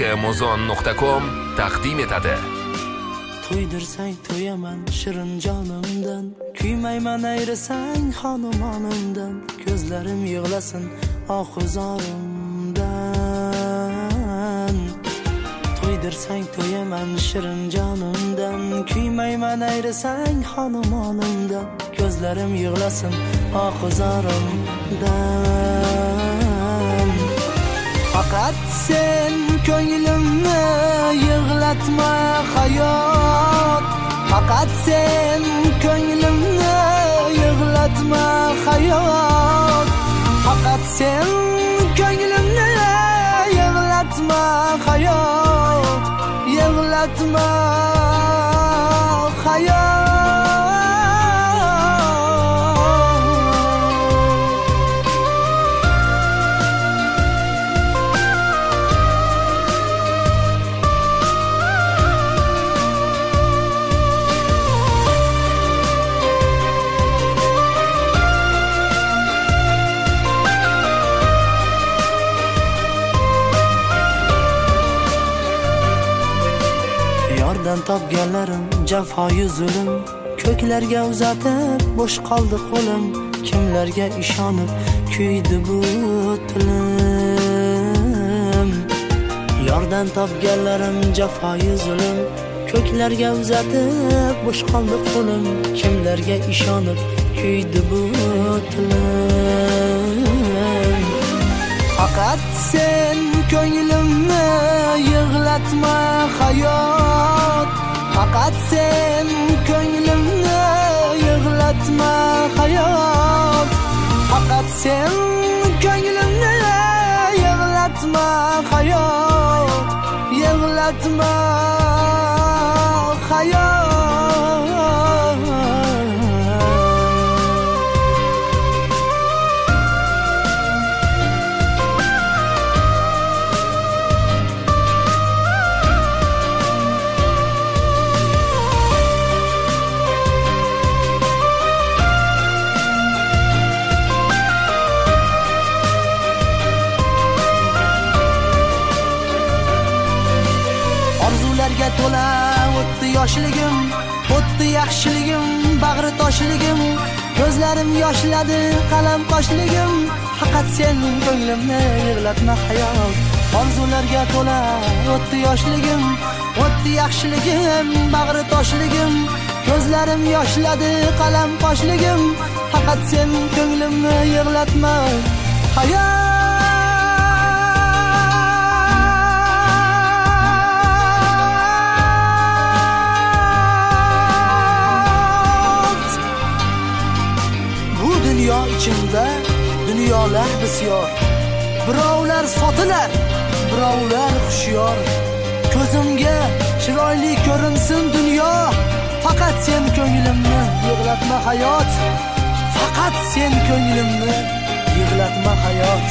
Mozon.com taqdim etadi. To'ydirsang to'yaman shirin jonimdan, kuymayman ayrisang xonumonimdan, ko'zlarim yig'lasin oxuzorimdan. To'ydirsang to'yaman shirin jonimdan, kuymayman ayrisang xonumonimdan, ko'zlarim yig'lasin oxuzorimdan. Faqat sen ko'nglimni yig'latma hayot, faqat sen ko'nglimni yig'latma hayot, faqat sen ko'nglimni yig'latma hayot, yig'latma hayot. Yordan topganlarim jafoyu zulm, ko'klarga uzatib bo'sh qoldi qo'lim. Kimlarga ishonib kuydi bu tilim. Yordan topganlarim jafoyu zulm, ko'klarga uzatib bo'sh qoldi qo'lim. Kimlarga ishonib kuydi bu tilim. Faqat sen ko'nglimni yig'latma hayot, faqat sen ko'nglimni yig'latma hayot, faqat sen ko'nglimni yig'latma hayot, yig'latma hayot. Orzularga to'la o'tdi yoshligim, o'tdi yaxshiligim, bag'ri toshligim, ko'zlarim yoshladi qalam qoshligim. Faqat sen ko'nglimni yig'latma hayot. Orzularga to'la o'tdi yoshligim, o'tdi yaxshiligim, bag'ri toshligim, ko'zlarim yoshladi qalam qoshligim. Faqat sen ko'nglimni yig'latma hayot. Dunyo ichimda dunyolar bisyor, birovlar sotilar, birovlar xushyor. Ko'zimga chiroyli ko'rinsin dunyo, faqat sen ko'nglimni yig'latma hayot, faqat sen ko'nglimni yig'latma hayot,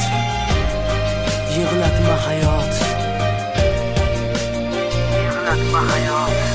yig'latma hayot, yig'latma hayot.